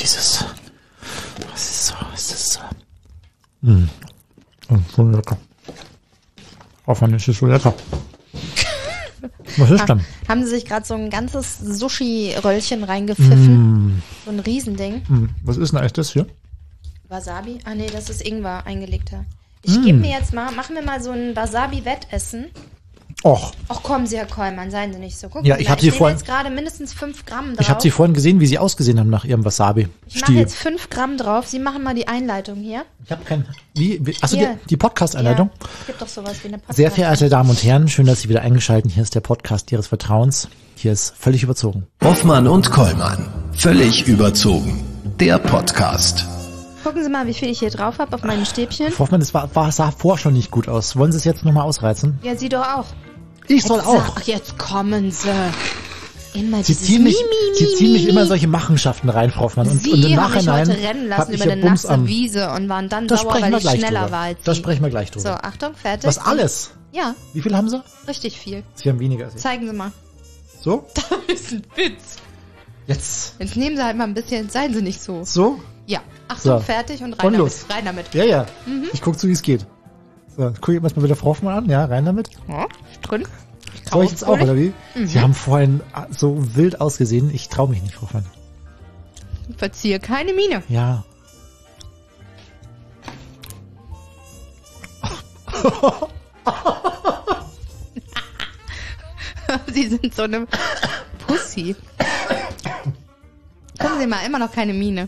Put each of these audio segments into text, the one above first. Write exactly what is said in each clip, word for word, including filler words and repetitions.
dieses... Was ist so? Was ist so? Mmh. Oh, so lecker. Hoffmann, ist es so lecker. Was ist denn? Haben Sie sich gerade so ein ganzes Sushi-Röllchen reingepfiffen? Mm. So ein Riesending. Mm. Was ist denn eigentlich das hier? Wasabi? Ah nee, das ist Ingwer eingelegter. Ich mm. gebe mir jetzt mal, machen wir mal so ein Wasabi-Wettessen. Och. Och, kommen Sie, Herr Kollmann, seien Sie nicht so. Gucken ja, ich habe Sie vorhin jetzt gerade mindestens fünf Gramm drauf. Ich habe Sie vorhin gesehen, wie Sie ausgesehen haben nach Ihrem Wasabi. Ich mache jetzt fünf Gramm drauf. Sie machen mal die Einleitung hier. Ich habe kein. Wie? wie achso, die, die Podcast-Einleitung? Ja, es gibt doch sowas wie eine Podcast. Sehr verehrte Damen und Herren, schön, dass Sie wieder eingeschaltet. Hier ist der Podcast Ihres Vertrauens. Hier ist völlig überzogen. Hoffmann und Kollmann. Völlig überzogen. Der Podcast. Gucken Sie mal, wie viel ich hier drauf habe auf meinem Stäbchen. Hoffmann, das war, war, sah vorher schon nicht gut aus. Wollen Sie es jetzt nochmal ausreizen? Ja, Sie doch auch. Ich soll jetzt auch. Ach, jetzt kommen Sie. Immer Sie ziehen, mich, mi, mi, Sie ziehen mich immer in solche Machenschaften rein, Frau Hoffmann. Und, Sie und im Nachhinein haben mich heute rennen lassen über eine nasse am, Wiese und waren dann sauer, weil ich schneller drüber. war als Sie. Da sprechen wir gleich drüber. So, Achtung, fertig. Was, alles? Ja. Wie viel haben Sie? Richtig viel. Sie haben weniger als ich. Zeigen Sie mal. So? Das ist ein Witz. Jetzt. Jetzt nehmen Sie halt mal ein bisschen, seien Sie nicht so. So? Ja. Achtung, so. fertig und rein und damit. Los. Rein damit. Ja, ja. Mhm. Ich guck zu, wie es geht. So, guck ich mal wieder Frau Hoffmann an. Ja, rein damit. Ja, drin. Soll ich jetzt auch, oder wie? Mhm. Sie haben vorhin so wild ausgesehen. Ich traue mich nicht, Frau Hoffmann. Verziehe keine Miene. Ja. Sie sind so eine Pussy. Gucken Sie mal, immer noch keine Miene.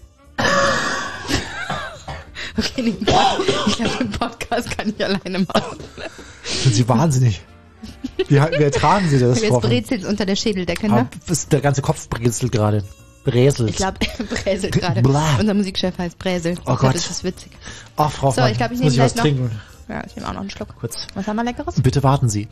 Okay, den ich glaube, den Podcast kann ich alleine machen. Sind Sie wahnsinnig? Wie, wie ertragen Sie das? Jetzt brezelt unter der Schädeldecke, ne? Ist der ganze Kopf brezelt gerade. Bräselt. Ich glaube, bräselt gerade. Unser Musikchef heißt Bräsel. Oh Gott. Das ist witzig. Ach, Frau So, ich glaube, ich nehme muss ich was noch. Trinken. Ja, ich nehme auch noch einen Schluck. Kurz. Was haben wir Leckeres? Bitte warten Sie.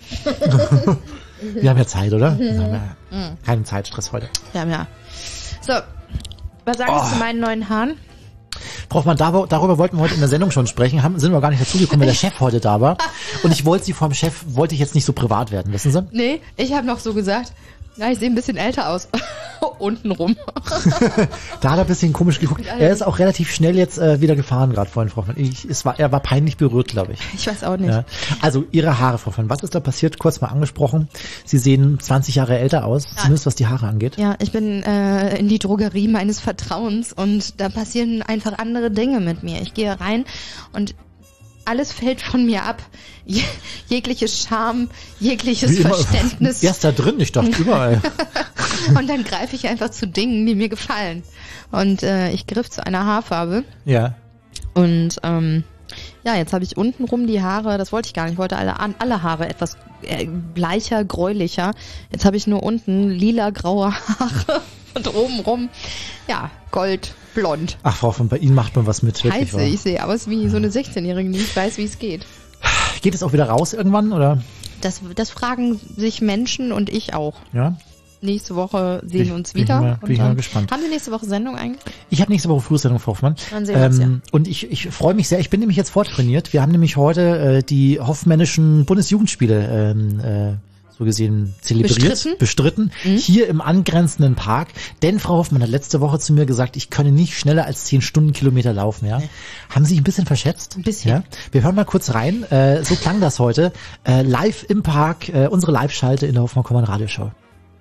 Wir haben ja Zeit, oder? Wir haben ja keinen Zeitstress heute. Wir haben ja. So, was sagen Oh. Sie zu meinen neuen Haaren? Frau Hoffmann, darüber wollten wir heute in der Sendung schon sprechen, haben, sind wir gar nicht dazugekommen, weil der Chef heute da war. Und ich wollte Sie vom Chef, wollte ich jetzt nicht so privat werden, wissen Sie? Nee, ich habe noch so gesagt, na, ich sehe ein bisschen älter aus. Untenrum. Da hat er ein bisschen komisch geguckt. Er ist auch relativ schnell jetzt äh, wieder gefahren gerade vorhin, Frau Hoffmann. Ich, es war, er war peinlich berührt, glaube ich. Ich weiß auch nicht. Ja. Also Ihre Haare, Frau Hoffmann, was ist da passiert? Kurz mal angesprochen. Sie sehen zwanzig Jahre älter aus, ja. Zumindest was die Haare angeht. Ja, ich bin äh, in die Drogerie meines Vertrauens und da passieren einfach andere Dinge mit mir. Ich gehe rein und alles fällt von mir ab. Je, jegliches Scham, jegliches Verständnis. Erst da drin, ich dachte überall. Und dann greife ich einfach zu Dingen, die mir gefallen. Und äh, ich griff zu einer Haarfarbe. Ja. Und ähm, ja, jetzt habe ich untenrum die Haare, das wollte ich gar nicht, ich wollte alle, alle Haare etwas äh, bleicher, gräulicher. Jetzt habe ich nur unten lila-graue Haare und obenrum, ja, goldblond. Ach, Frau von bei Ihnen macht man was mit. Scheiße, ich sehe aus wie so eine sechzehnjährige, die nicht weiß, wie es geht. Geht es auch wieder raus irgendwann, oder? Das, das fragen sich Menschen und ich auch. Ja. Nächste Woche sehen wir uns wieder. Bin ich mal, bin ich mal gespannt. Haben Sie nächste Woche Sendung eigentlich? Ich habe nächste Woche Frühsendung, Frau Hoffmann. Dann sehen wir uns, ähm, ja. Und ich, ich freue mich sehr. Ich bin nämlich jetzt vortrainiert. Wir haben nämlich heute äh, die hoffmännischen Bundesjugendspiele ähm, äh, so gesehen zelebriert, bestritten, bestritten mhm. Hier im angrenzenden Park. Denn Frau Hoffmann hat letzte Woche zu mir gesagt, ich könne nicht schneller als zehn Stundenkilometer laufen. Ja, nee. Haben Sie sich ein bisschen verschätzt? Ein bisschen. Ja? Wir hören mal kurz rein. Äh, so klang das heute. Äh, live im Park, äh, unsere Live-Schalte in der Hoffmann-Kommern Radioshow.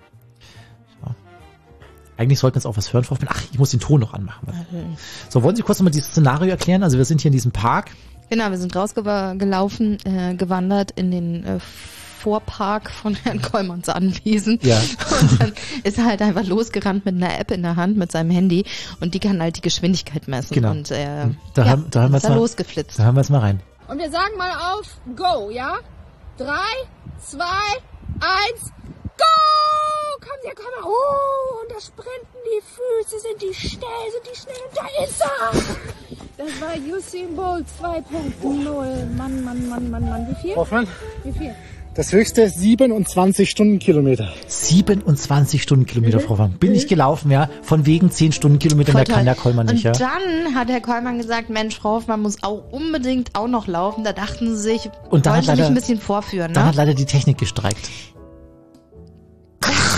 Eigentlich sollten wir jetzt auch was hören, Frau Hoffmann. Ach, ich muss den Ton noch anmachen. Mhm. So, wollen Sie kurz nochmal dieses Szenario erklären? Also wir sind hier in diesem Park. Genau, wir sind rausgelaufen, äh, gewandert in den äh, Vorpark von Herrn Kollmanns Anwesen. Ja. Und dann ist er halt einfach losgerannt mit einer App in der Hand, mit seinem Handy. Und die kann halt die Geschwindigkeit messen. Genau. Und äh, da ja, haben, da haben wir ist er mal, losgeflitzt. Da haben wir jetzt mal rein. Und wir sagen mal auf Go, ja? Drei, zwei, eins, Go! Kommen Sie, kommen Sie. Oh, und da sprinten die Füße, sind die schnell, sind die schnell. Und da ist er. Das war Usain Bolt zwei Punkt null. Mann, Mann, Mann, Mann, Mann. Wie viel? Hoffmann? Wie viel? Das höchste siebenundzwanzig Stundenkilometer. siebenundzwanzig Stundenkilometer, Mhm. Frau Hoffmann. Bin ich gelaufen, ja. Von wegen zehn Stundenkilometer, mehr kann der Kollmann nicht, ja. Und dann hat Herr Kollmann gesagt, Mensch, Frau Hoffmann muss auch unbedingt auch noch laufen. Da dachten sie sich, und dann wollen hat sie leider, mich ein bisschen vorführen, ne? Dann hat leider die Technik gestreikt.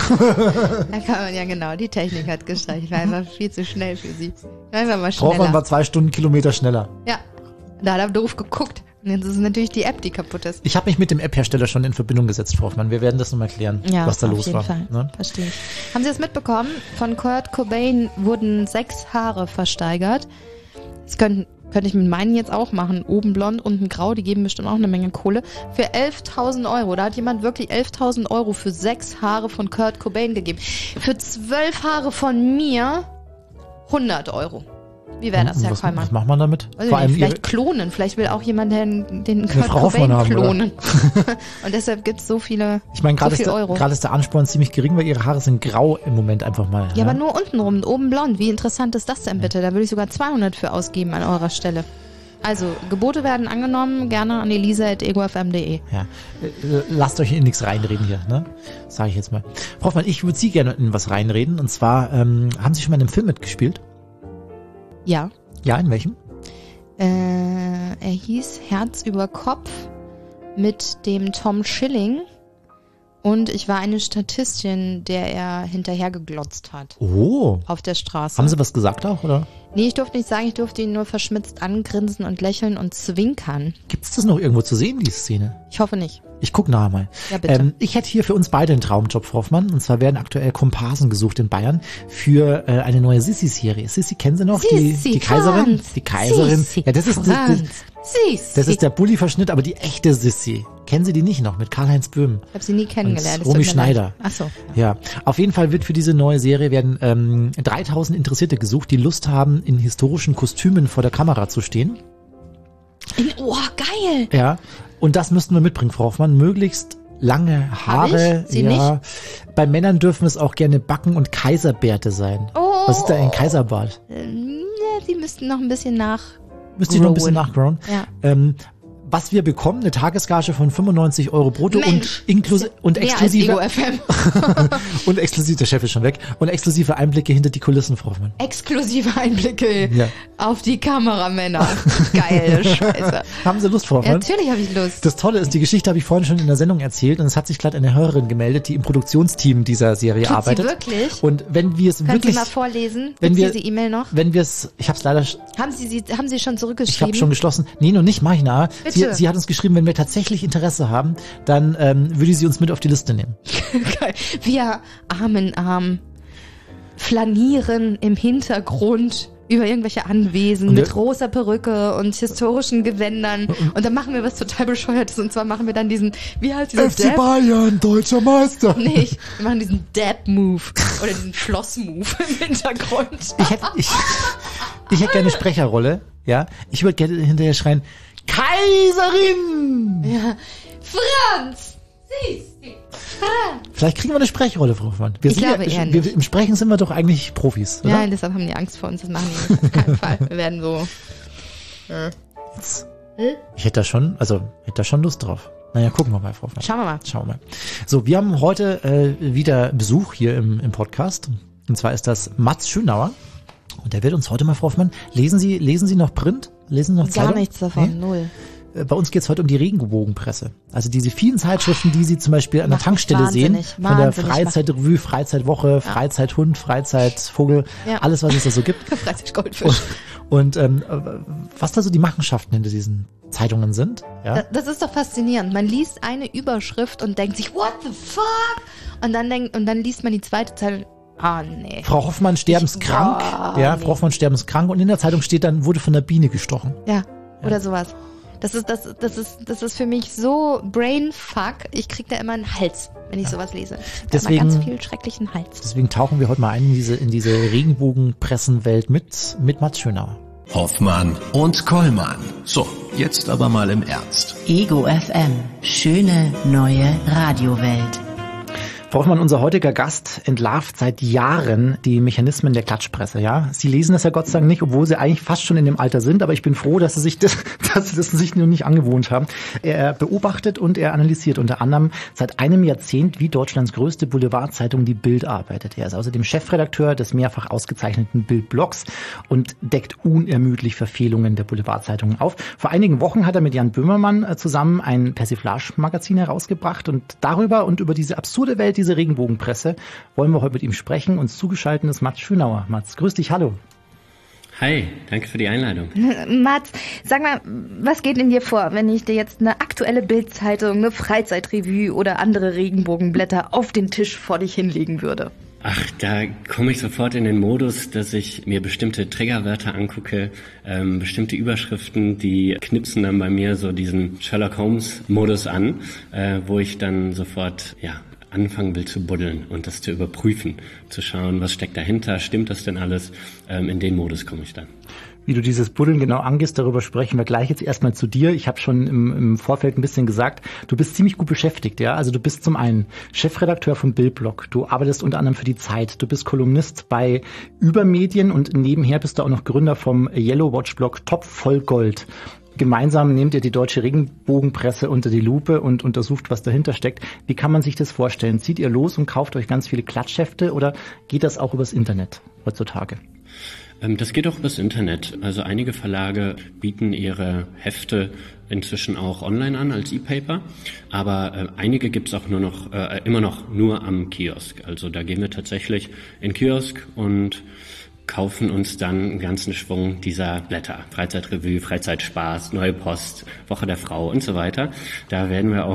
Da kann man ja genau, die Technik hat gestreicht. Ich war einfach viel zu schnell für sie. Einfach mal schneller. Hoffmann war zwei Stundenkilometer schneller. Ja, da hat er doof geguckt. Und jetzt ist es natürlich die App, die kaputt ist. Ich habe mich mit dem App-Hersteller schon in Verbindung gesetzt, Frau Hoffmann. Wir werden das nochmal klären, Ja, was da auf los jeden war. Fall. Ne? Verstehe ich. Haben Sie das mitbekommen? Von Kurt Cobain wurden sechs Haare versteigert. Das könnte könnte ich mit meinen jetzt auch machen. Oben blond, unten grau. Die geben bestimmt auch eine Menge Kohle. Für elftausend Euro. Da hat jemand wirklich elftausend Euro für sechs Haare von Kurt Cobain gegeben. Für zwölf Haare von mir hundert Euro. Wie wäre das, Herr was, Kollmann? was macht man damit? Also Vor allem vielleicht ihre, klonen. Vielleicht will auch jemand den, den Kurt Frau Cobain Hoffmann haben, klonen. Und deshalb gibt es so viele, ich meine, gerade so ist, viel der- Euro. gerade ist der Ansporn ziemlich gering, weil ihre Haare sind grau im Moment einfach mal. Ja, aber nur unten rum, oben blond. Wie interessant ist das denn bitte? Da würde ich sogar zweihundert für ausgeben an eurer Stelle. Also, Gebote werden angenommen, gerne an elisa at ego f m punkt de. Ja. Äh, Lasst euch in nichts reinreden hier, ne? Sage ich jetzt mal. Frau Hoffmann, ich würde Sie gerne in was reinreden. Und zwar, ähm, haben Sie schon mal in einem Film mitgespielt? Ja. Ja, in welchem? Äh, er hieß Herz über Kopf mit dem Tom Schilling. Und ich war eine Statistin, der er hinterhergeglotzt hat. Oh. Auf der Straße. Haben Sie was gesagt auch, oder? Nee, ich durfte nicht sagen, ich durfte ihn nur verschmitzt angrinsen und lächeln und zwinkern. Gibt es das noch irgendwo zu sehen, diese Szene? Ich hoffe nicht. Ich guck nachher mal. Ja, bitte. Ähm, ich hätte hier für uns beide einen Traumjob, Frau Hoffmann. Und zwar werden aktuell Komparsen gesucht in Bayern für äh, eine neue Sissi-Serie. Sissi, kennen Sie noch? die, Sissi die Kaiserin? Franz. Die Kaiserin. Sissi Ja, das ist, das, Franz. das, Sissi. das ist der Bulli-Verschnitt, aber die echte Sissi. Kennen Sie die nicht noch? Mit Karl-Heinz Böhm. Ich habe sie nie kennengelernt. Und es tut Romy mir Schneider. leid. Ach so. Ja, auf jeden Fall wird für diese neue Serie werden ähm, dreitausend Interessierte gesucht, die Lust haben, in historischen Kostümen vor der Kamera zu stehen. In, oh, geil. Ja, und das müssten wir mitbringen, Frau Hoffmann. Möglichst lange Haare. ich? Sie ja. Bei Männern dürfen es auch gerne Backen und Kaiserbärte sein. Oh. Was ist da ein Kaiserbart? Ähm, ja, sie müssten noch ein bisschen nach. Müsste ich noch ein bisschen Rowan. nachgrauen. Ja. Ähm, was wir bekommen, eine Tagesgage von fünfundneunzig Euro brutto Mensch, und inklusive und Mehr als Ego exklusive F M. und exklusiv, der Chef ist schon weg, und exklusive Einblicke hinter die Kulissen, Frau Hoffmann. Exklusive Einblicke Ja. auf die Kameramänner. Geile Scheiße. Haben Sie Lust, Frau Ja, Hoffmann? natürlich habe ich Lust. Das Tolle ist, die Geschichte habe ich vorhin schon in der Sendung erzählt und es hat sich gerade eine Hörerin gemeldet, die im Produktionsteam dieser Serie Tut arbeitet. sie wirklich? Und wenn wir es Können wirklich, Sie mal vorlesen? wenn Gibt's wir- diese E-Mail noch? wenn wir es, ich habe es leider, ich Haben Sie, sie, haben Sie schon habe zurückgeschrieben? schon geschlossen. Nee, noch nicht, mach ich nachher. Sie, Bitte. sie hat uns geschrieben, wenn wir tatsächlich Interesse haben, dann ähm, würde sie uns mit auf die Liste nehmen. Geil. Wir Arm in Arm flanieren im Hintergrund über irgendwelche Anwesen Und wir- mit rosa Perücke und historischen Gewändern. Und dann machen wir was total Bescheuertes. Und zwar machen wir dann diesen, wie heißt dieser Dab? Bayern, deutscher Meister. Nee, ich- wir machen diesen Dab-Move oder diesen Schloss-Move im Hintergrund. Ich hätte, ich, ich hätte gerne eine Sprecherrolle, ja. Ich würde gerne hinterher schreien, Kaiserin! Ja. Franz! Sissi! Franz! Vielleicht kriegen wir eine Sprechrolle, Frau Hoffmann. Wir Ich sind glaube ja, eher wir, nicht. Im Sprechen sind wir doch eigentlich Profis, oder? Ja, deshalb haben die Angst vor uns. Das machen die nicht. Auf keinen Fall. Wir werden so. Ich hätte da schon, also hätte da schon Lust drauf. Naja, gucken wir mal, Frau Hoffmann. Schauen wir mal. Schauen wir mal. So, wir haben heute äh, wieder Besuch hier im, im Podcast. Und zwar ist das Mats Schönauer. Und der wird uns heute mal, Frau Hoffmann, lesen Sie, lesen Sie noch Print? Lesen Sie noch Gar Zeitung? nichts davon. Nee? Null. Äh, Bei uns geht es heute um die Regenbogenpresse. Also diese vielen Zeitschriften, die Sie zum Beispiel an der Macht mich Tankstelle sehen. wahnsinnig, Von der wahnsinnig. Freizeitrevue, Freizeitwoche, Freizeithund, Freizeitvogel, Ja. alles, was es da so gibt. Freilich Goldfisch. Und ähm, was da so die Machenschaften hinter diesen Zeitungen sind. Ja? Das, das ist doch faszinierend. Man liest eine Überschrift und denkt sich, what the fuck? Und dann denkt, und dann liest man die zweite Zeile. Ah, nee. Frau Hoffmann sterbenskrank. Boah, ja, nee. Frau Hoffmann sterbenskrank. Und in der Zeitung steht dann, wurde von der Biene gestochen. Ja, oder sowas. Das ist, das, das ist, das ist für mich so Brainfuck. Ich krieg da immer einen Hals, wenn ich sowas lese. Ich krieg da Deswegen- immer ganz viel schrecklichen Hals. Deswegen tauchen wir heute mal ein in diese, in diese Regenbogenpressenwelt mit, mit Mats Schönauer. Hoffmann und Kollmann. So, jetzt aber mal im Ernst. Ego F M. Schöne neue Radiowelt. Frau Hoffmann, unser heutiger Gast entlarvt seit Jahren die Mechanismen der Klatschpresse, ja. Sie lesen das ja Gott sei Dank nicht, obwohl Sie eigentlich fast schon in dem Alter sind, aber ich bin froh, dass Sie sich das, dass Sie das sich noch nicht angewohnt haben. Er beobachtet und er analysiert unter anderem seit einem Jahrzehnt, wie Deutschlands größte Boulevardzeitung die Bild arbeitet. Er ist außerdem Chefredakteur des mehrfach ausgezeichneten Bild-Blogs und deckt unermüdlich Verfehlungen der Boulevardzeitungen auf. Vor einigen Wochen hat er mit Jan Böhmermann zusammen ein Persiflage-Magazin herausgebracht und darüber und über diese absurde Welt diese Regenbogenpresse, wollen wir heute mit ihm sprechen. Uns zugeschaltet ist Mats Schönauer. Mats, grüß dich, hallo. Hi, danke für die Einladung. Mats, sag mal, was geht in dir vor, wenn ich dir jetzt eine aktuelle Bild-Zeitung, eine Freizeitrevue oder andere Regenbogenblätter auf den Tisch vor dich hinlegen würde? Ach, da komme ich sofort in den Modus, dass ich mir bestimmte Triggerwörter angucke, ähm, bestimmte Überschriften, die knipsen dann bei mir so diesen Sherlock Holmes-Modus an, äh, wo ich dann sofort, ja, anfangen will zu buddeln und das zu überprüfen, zu schauen, was steckt dahinter, stimmt das denn alles? Ähm, in den Modus komme ich dann. Wie du dieses Buddeln genau angehst, darüber sprechen wir gleich. Jetzt erstmal zu dir. Ich habe schon im, im Vorfeld ein bisschen gesagt, du bist ziemlich gut beschäftigt, ja. Also du bist zum einen Chefredakteur vom Bildblog, du arbeitest unter anderem für die Zeit, du bist Kolumnist bei Übermedien und nebenher bist du auch noch Gründer vom Yellow Watch Blog Topf voll Gold. Gemeinsam nehmt ihr die deutsche Regenbogenpresse unter die Lupe und untersucht, was dahinter steckt. Wie kann man sich das vorstellen? Zieht ihr los und kauft euch ganz viele Klatschhefte oder geht das auch übers Internet heutzutage? Das geht auch übers Internet. Also einige Verlage bieten ihre Hefte inzwischen auch online an als E-Paper, aber äh, einige gibt's auch nur noch äh, immer noch nur am Kiosk. Also da gehen wir tatsächlich in den Kiosk und kaufen uns dann einen ganzen Schwung dieser Blätter. Freizeitrevue, Freizeitspaß, Neue Post, Woche der Frau und so weiter. Da werden wir auch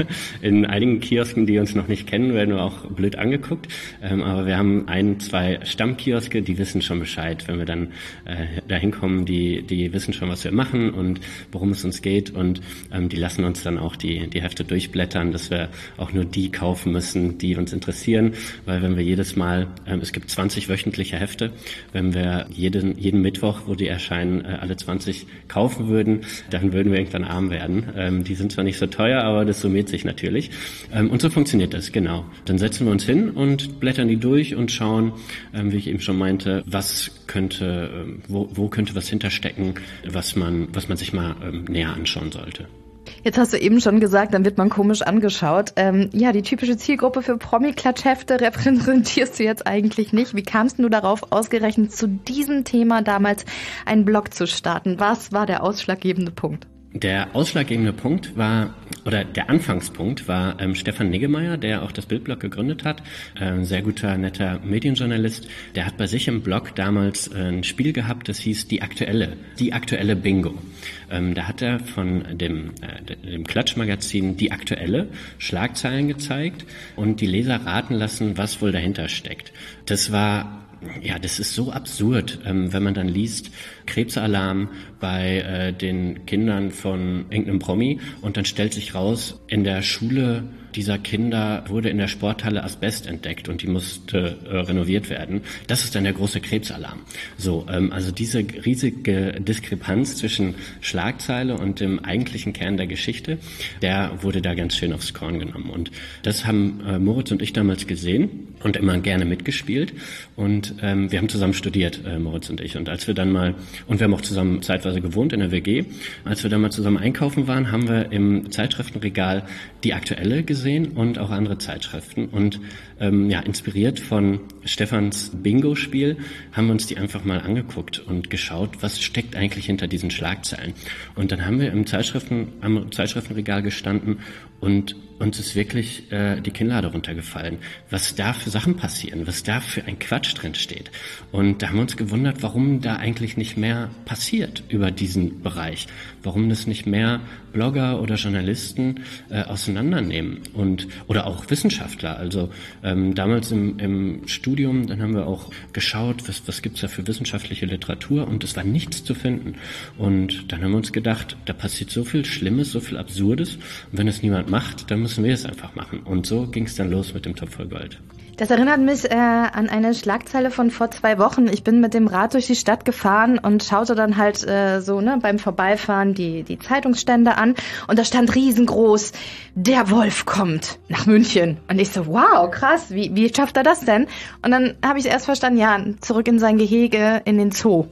in einigen Kiosken, die uns noch nicht kennen, werden wir auch blöd angeguckt. Ähm, aber wir haben ein, zwei Stammkioske, die wissen schon Bescheid. Wenn wir dann äh, da hinkommen, die, die wissen schon, was wir machen und worum es uns geht. Und ähm, die lassen uns dann auch die, die Hefte durchblättern, dass wir auch nur die kaufen müssen, die uns interessieren. Weil wenn wir jedes Mal, ähm, es gibt zwanzig wöchentliche Hefte, wenn wir jeden, jeden Mittwoch, wo die erscheinen, alle zwanzig kaufen würden, dann würden wir irgendwann arm werden. Ähm, die sind zwar nicht so teuer, aber das summiert sich natürlich. Ähm, und so funktioniert das, genau. Dann setzen wir uns hin und blättern die durch und schauen, ähm, wie ich eben schon meinte, was könnte, ähm, wo, wo könnte was hinterstecken, was man, was man sich mal ähm, näher anschauen sollte. Jetzt hast du eben schon gesagt, dann wird man komisch angeschaut. Ähm, ja, die typische Zielgruppe für Promi-Klatschhefte repräsentierst du jetzt eigentlich nicht. Wie kamst du darauf, ausgerechnet zu diesem Thema damals einen Blog zu starten? Was war der ausschlaggebende Punkt? Der ausschlaggebende Punkt war, oder der Anfangspunkt war ähm, Stefan Niggemeier, der auch das Bildblog gegründet hat, äh, ein sehr guter, netter Medienjournalist. Der hat bei sich im Blog damals äh, ein Spiel gehabt, das hieß Die Aktuelle, Die Aktuelle Bingo. Ähm, da hat er von dem, äh, dem Klatschmagazin Die Aktuelle Schlagzeilen gezeigt und die Leser raten lassen, was wohl dahinter steckt. Das war Ja, das ist so absurd, ähm, wenn man dann liest, Krebsalarm bei äh, den Kindern von irgendeinem Promi und dann stellt sich raus, in der Schule dieser Kinder wurde in der Sporthalle Asbest entdeckt und die musste äh, renoviert werden. Das ist dann der große Krebsalarm. So, ähm, also diese riesige Diskrepanz zwischen Schlagzeile und dem eigentlichen Kern der Geschichte, der wurde da ganz schön aufs Korn genommen. Und das haben äh, Moritz und ich damals gesehen und immer gerne mitgespielt. Und ähm, wir haben zusammen studiert, äh, Moritz und ich. Und als wir dann mal, und wir haben auch zusammen zeitweise gewohnt in der W G, als wir dann mal zusammen einkaufen waren, haben wir im Zeitschriftenregal Die Aktuelle gesehen und auch andere Zeitschriften. Und ähm, ja, inspiriert von Stefans Bingo-Spiel haben wir uns die einfach mal angeguckt und geschaut, was steckt eigentlich hinter diesen Schlagzeilen. Und dann haben wir im Zeitschriften, am Zeitschriftenregal gestanden und uns ist wirklich äh, die Kinnlade runtergefallen, was da für Sachen passieren, was da für ein Quatsch drin steht. Und da haben wir uns gewundert, warum da eigentlich nicht mehr passiert über diesen Bereich, warum das nicht mehr Blogger oder Journalisten äh, auseinandernehmen und oder auch Wissenschaftler. Also ähm, damals im, im Studium, dann haben wir auch geschaut, was, was gibt's da für wissenschaftliche Literatur und es war nichts zu finden. Und dann haben wir uns gedacht, da passiert so viel Schlimmes, so viel Absurdes und wenn es niemand macht, dann müssen wir es einfach machen. Und so ging es dann los mit dem Topf voll Gold. Das erinnert mich äh, an eine Schlagzeile von vor zwei Wochen. Ich bin mit dem Rad durch die Stadt gefahren und schaute dann halt äh, so ne beim Vorbeifahren die die Zeitungsstände an und da stand riesengroß: Der Wolf kommt nach München. Und ich so, wow, krass, wie wie schafft er das denn? Und dann habe ich erst verstanden, ja, zurück in sein Gehege, in den Zoo.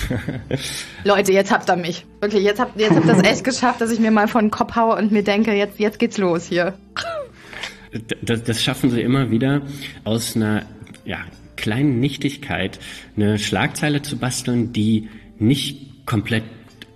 Leute, jetzt habt ihr mich. Wirklich, jetzt habt jetzt habt ihr es echt geschafft, dass ich mir mal vor den Kopf haue und mir denke, jetzt jetzt geht's los hier. Das, das schaffen sie immer wieder, aus einer ja, kleinen Nichtigkeit eine Schlagzeile zu basteln, die nicht komplett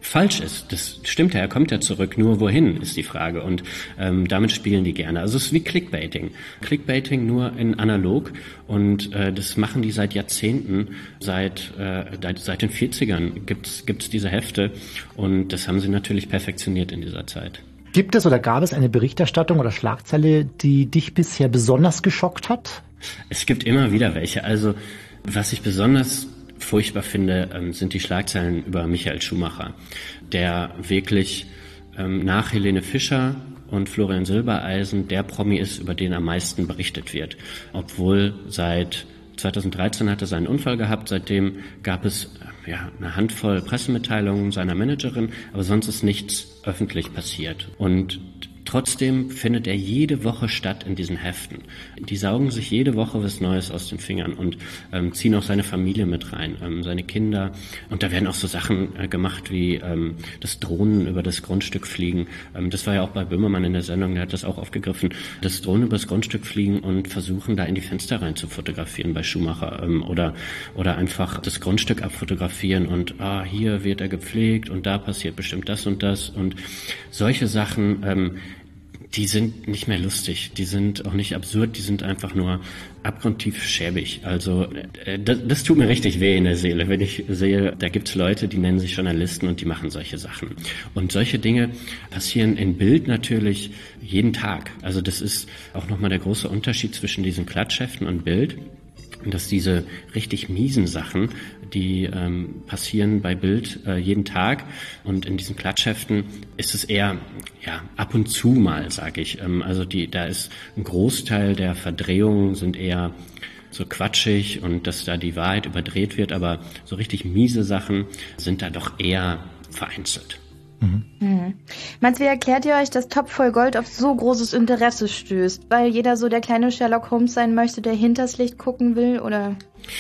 falsch ist. Das stimmt ja, er kommt ja zurück, nur wohin ist die Frage und ähm, damit spielen die gerne. Also es ist wie Clickbaiting. Clickbaiting nur in analog und äh, das machen die seit Jahrzehnten, seit äh, seit den vierzigern gibt's gibt's diese Hefte und das haben sie natürlich perfektioniert in dieser Zeit. Gibt es oder gab es eine Berichterstattung oder Schlagzeile, die dich bisher besonders geschockt hat? Es gibt immer wieder welche. Also was ich besonders furchtbar finde, ähm, sind die Schlagzeilen über Michael Schumacher, der wirklich ähm, nach Helene Fischer und Florian Silbereisen der Promi ist, über den am meisten berichtet wird. Obwohl seit zweitausenddreizehn hat er seinen Unfall gehabt, seitdem gab es äh, ja, eine Handvoll Pressemitteilungen seiner Managerin, aber sonst ist nichts öffentlich passiert. Und trotzdem findet er jede Woche statt in diesen Heften. Die saugen sich jede Woche was Neues aus den Fingern und ähm, ziehen auch seine Familie mit rein, ähm, seine Kinder. Und da werden auch so Sachen äh, gemacht wie ähm, das Drohnen über das Grundstück fliegen. Ähm, das war ja auch bei Böhmermann in der Sendung, der hat das auch aufgegriffen. Das Drohnen über das Grundstück fliegen und versuchen, da in die Fenster rein zu fotografieren bei Schumacher. Ähm, oder oder einfach das Grundstück abfotografieren und ah, hier wird er gepflegt und da passiert bestimmt das und das. Und solche Sachen, ähm, die sind nicht mehr lustig, die sind auch nicht absurd, die sind einfach nur abgrundtief schäbig. Also äh, das, das tut mir richtig weh in der Seele, wenn ich sehe, da gibt's Leute, die nennen sich Journalisten und die machen solche Sachen. Und solche Dinge passieren in Bild natürlich jeden Tag. Also das ist auch nochmal der große Unterschied zwischen diesen Klatschheften und Bild. Dass diese richtig miesen Sachen, die ähm, passieren bei Bild äh, jeden Tag und in diesen Klatschheften ist es eher ja ab und zu mal, sage ich. Ähm, also die, da ist ein Großteil der Verdrehungen sind eher so quatschig und dass da die Wahrheit überdreht wird, aber so richtig miese Sachen sind da doch eher vereinzelt. Mhm. Mhm. Meinst du, wie erklärt ihr euch, dass Topf voll Gold auf so großes Interesse stößt? Weil jeder so der kleine Sherlock Holmes sein möchte, der hinters Licht gucken will, oder?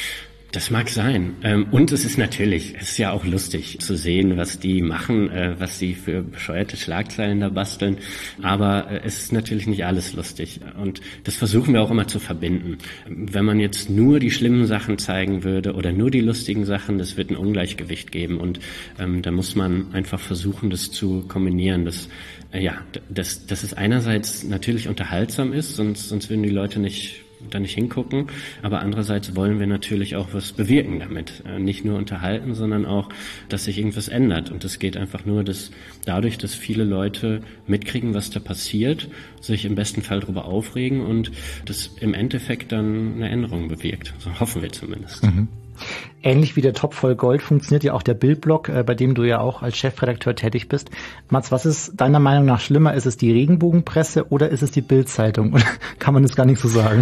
Das mag sein. Und es ist natürlich, es ist ja auch lustig zu sehen, was die machen, was sie für bescheuerte Schlagzeilen da basteln. Aber es ist natürlich nicht alles lustig. Und das versuchen wir auch immer zu verbinden. Wenn man jetzt nur die schlimmen Sachen zeigen würde oder nur die lustigen Sachen, das wird ein Ungleichgewicht geben. Und ähm, da muss man einfach versuchen, das zu kombinieren. Das, äh, ja, das, dass es einerseits natürlich unterhaltsam ist, sonst, sonst würden die Leute nicht da nicht hingucken, aber andererseits wollen wir natürlich auch was bewirken damit. Nicht nur unterhalten, sondern auch, dass sich irgendwas ändert. Und es geht einfach nur, dass dadurch, dass viele Leute mitkriegen, was da passiert, sich im besten Fall darüber aufregen und das im Endeffekt dann eine Änderung bewirkt. So hoffen wir zumindest. Mhm. Ähnlich wie der Topf voll Gold funktioniert ja auch der Bildblog, äh, bei dem du ja auch als Chefredakteur tätig bist. Mats, was ist deiner Meinung nach schlimmer? Ist es die Regenbogenpresse oder ist es die Bild-Zeitung? Oder kann man das gar nicht so sagen?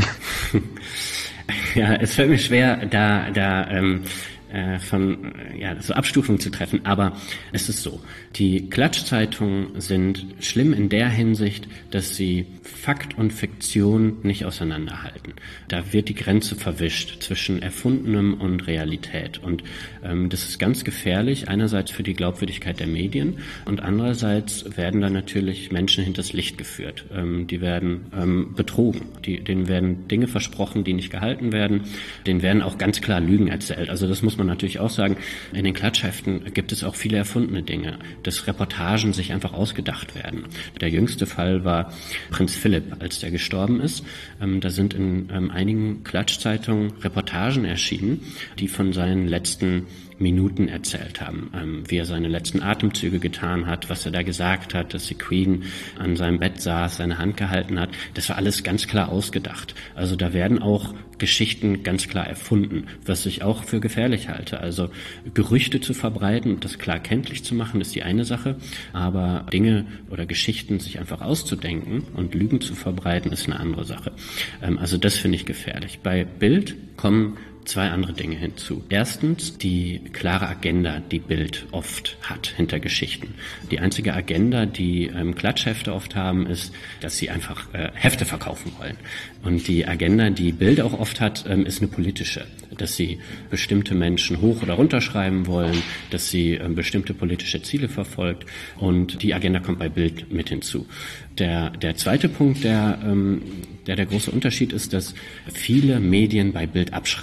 Ja, es fällt mir schwer, da da ähm, äh, von ja so Abstufungen zu treffen, aber es ist so. Die Klatschzeitungen sind schlimm in der Hinsicht, dass sie Fakt und Fiktion nicht auseinanderhalten. Da wird die Grenze verwischt zwischen Erfundenem und Realität. Und ähm, das ist ganz gefährlich, einerseits für die Glaubwürdigkeit der Medien und andererseits werden da natürlich Menschen hinters Licht geführt. Ähm, die werden ähm, betrogen, die, denen werden Dinge versprochen, die nicht gehalten werden, denen werden auch ganz klar Lügen erzählt. Also das muss man natürlich auch sagen, in den Klatschheften gibt es auch viele erfundene Dinge, dass Reportagen sich einfach ausgedacht werden. Der jüngste Fall war Prinz Philipp, als der gestorben ist. Ähm, da sind in ähm, einigen Klatschzeitungen Reportagen erschienen, die von seinen letzten Minuten erzählt haben, ähm, wie er seine letzten Atemzüge getan hat, was er da gesagt hat, dass die Queen an seinem Bett saß, seine Hand gehalten hat. Das war alles ganz klar ausgedacht. Also da werden auch Geschichten ganz klar erfunden, was ich auch für gefährlich halte. Also Gerüchte zu verbreiten und das klar kenntlich zu machen, ist die eine Sache, aber Dinge oder Geschichten sich einfach auszudenken und Lügen zu verbreiten, ist eine andere Sache. Ähm, also das finde ich gefährlich. Bei Bild kommen zwei andere Dinge hinzu. Erstens die klare Agenda, die Bild oft hat hinter Geschichten. Die einzige Agenda, die ähm, Klatschhefte oft haben, ist, dass sie einfach äh, Hefte verkaufen wollen. Und die Agenda, die Bild auch oft hat, ähm, ist eine politische. Dass sie bestimmte Menschen hoch oder runterschreiben wollen, dass sie ähm, bestimmte politische Ziele verfolgt. Und die Agenda kommt bei Bild mit hinzu. Der, der zweite Punkt, der, ähm, der der große Unterschied ist, dass viele Medien bei Bild abschreiben.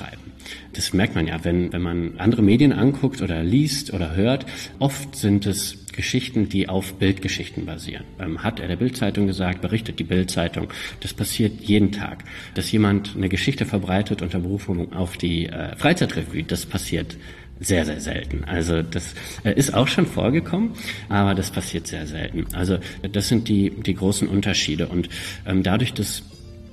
das merkt man ja, wenn, wenn man andere Medien anguckt oder liest oder hört, oft sind es Geschichten, die auf Bildgeschichten basieren. Ähm, hat er der Bild-Zeitung gesagt, berichtet die Bild-Zeitung. Das passiert jeden Tag. Dass jemand eine Geschichte verbreitet unter Berufung auf die äh, Freizeitrevue, das passiert sehr, sehr selten. Also das äh, ist auch schon vorgekommen, aber das passiert sehr selten. Also das sind die, die großen Unterschiede. Und ähm, dadurch, dass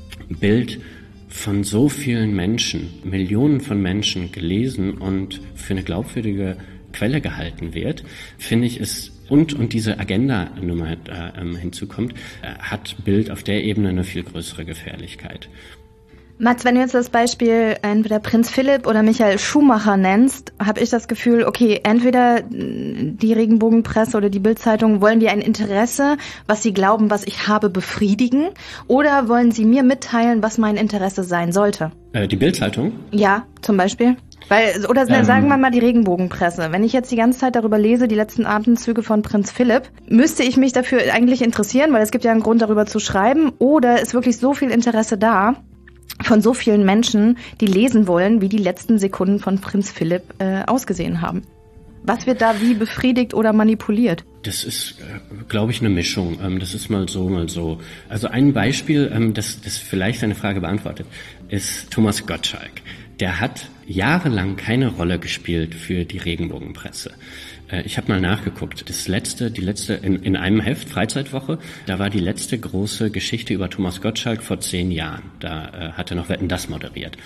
Bild von so vielen Menschen, Millionen von Menschen gelesen und für eine glaubwürdige Quelle gehalten wird, finde ich es, und, und diese Agenda-Nummer äh, hinzukommt, äh, hat Bild auf der Ebene eine viel größere Gefährlichkeit. Mats, wenn du jetzt das Beispiel entweder Prinz Philipp oder Michael Schumacher nennst, habe ich das Gefühl, okay, entweder die Regenbogenpresse oder die Bild-Zeitung wollen die ein Interesse, was sie glauben, was ich habe, befriedigen, oder wollen sie mir mitteilen, was mein Interesse sein sollte? Äh, die Bild-Zeitung? Ja, zum Beispiel. Weil, oder ähm, sagen wir mal die Regenbogenpresse. Wenn ich jetzt die ganze Zeit darüber lese, die letzten Atemzüge von Prinz Philipp, müsste ich mich dafür eigentlich interessieren, weil es gibt ja einen Grund, darüber zu schreiben, oder ist wirklich so viel Interesse da von so vielen Menschen, die lesen wollen, wie die letzten Sekunden von Prinz Philipp äh, ausgesehen haben. Was wird da wie befriedigt oder manipuliert? Das ist, äh, glaube ich, eine Mischung. Ähm, das ist mal so, mal so. Also ein Beispiel, ähm, das, das vielleicht eine Frage beantwortet, ist Thomas Gottschalk. Der hat jahrelang keine Rolle gespielt für die Regenbogenpresse. Äh, ich habe mal nachgeguckt. Das letzte, die letzte in, in einem Heft, Freizeitwoche, da war die letzte große Geschichte über Thomas Gottschalk vor zehn Jahren. Da äh, hat er noch Wetten, das moderiert.